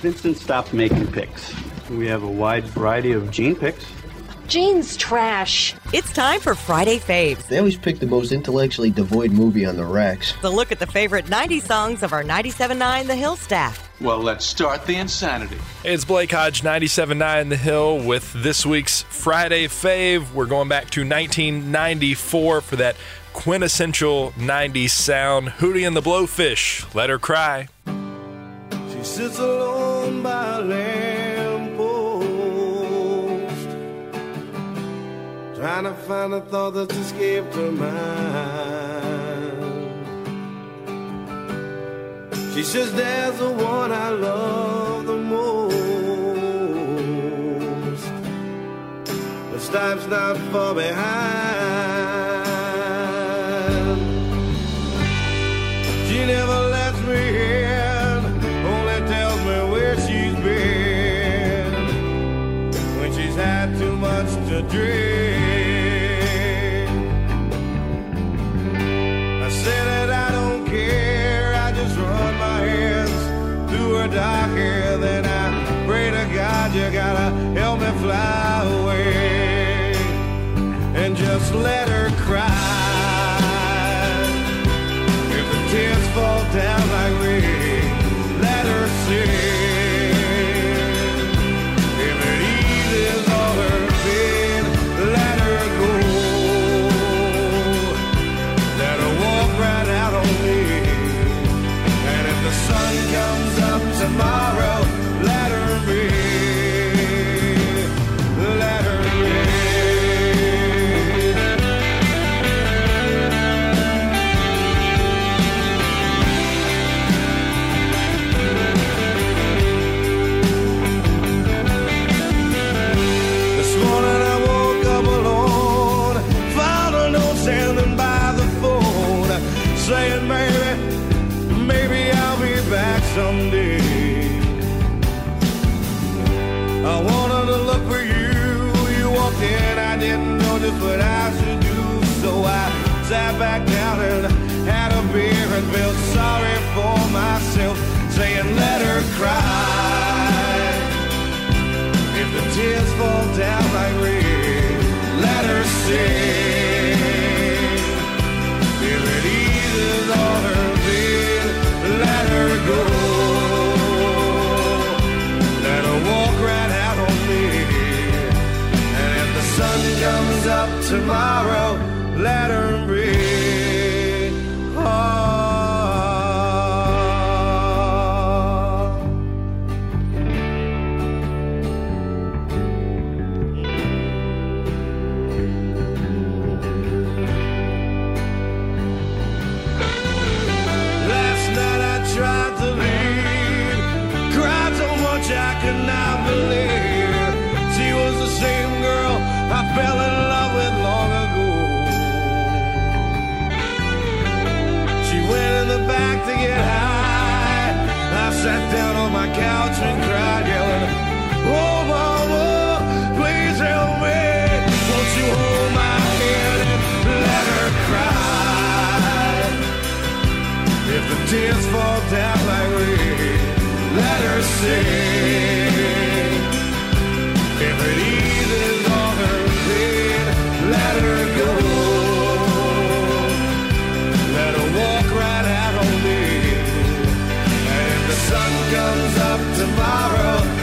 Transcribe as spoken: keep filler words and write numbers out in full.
Vincent stopped making picks. We have a wide variety of Gene picks. Gene's trash. It's time for Friday Faves. They always pick the most intellectually devoid movie on the racks. The look at the favorite nineties songs of our ninety-seven point nine The Hill staff. Well, let's start the insanity. Hey, it's Blake Hodge, ninety-seven point nine The Hill, with this week's Friday Fave. We're going back to nineteen ninety-four for that quintessential nineties sound. Hootie and the Blowfish, Let Her Cry. She sits alone by a lamppost, trying to find a thought that's escaped her mind. She says, there's the one I love the most, but Stipe's not far behind. She never lets me in, only tells me where she's been when she's had too much to drink. I said that I don't care, I just run my hands through her dark hair. Then I pray to God, you gotta help me fly away and just let her cry. If the tears fall down like rain, let her sing. If it eases all her pain, let her go. Let her walk right out on me. And if the sun comes up tomorrow, let her be. Let her be. This morning I woke up alone, found a note standing by the phone, saying, maybe, maybe I'll be back someday. I wanted to look for you, you walked in, I didn't know just what I should do, so I sat back down and had a beer and felt sorry for myself, saying let her cry. If the tears fall down like rain, let her sing. If it eases all her pain, let her go. Let her walk right out on me. And if the sun comes up tomorrow, let her be. Oh. Last night I tried to leave, cried so much I could not believe she was the same girl I fell in love with long ago. She went in the back to get high. I sat down on my couch and cried, yelling, oh mama, please help me. Won't you hold my hand and let her cry? If the tears fall down like rain, let her sing. If it eases all her pain, let her go. Let her walk right out on me. And if the sun comes up tomorrow,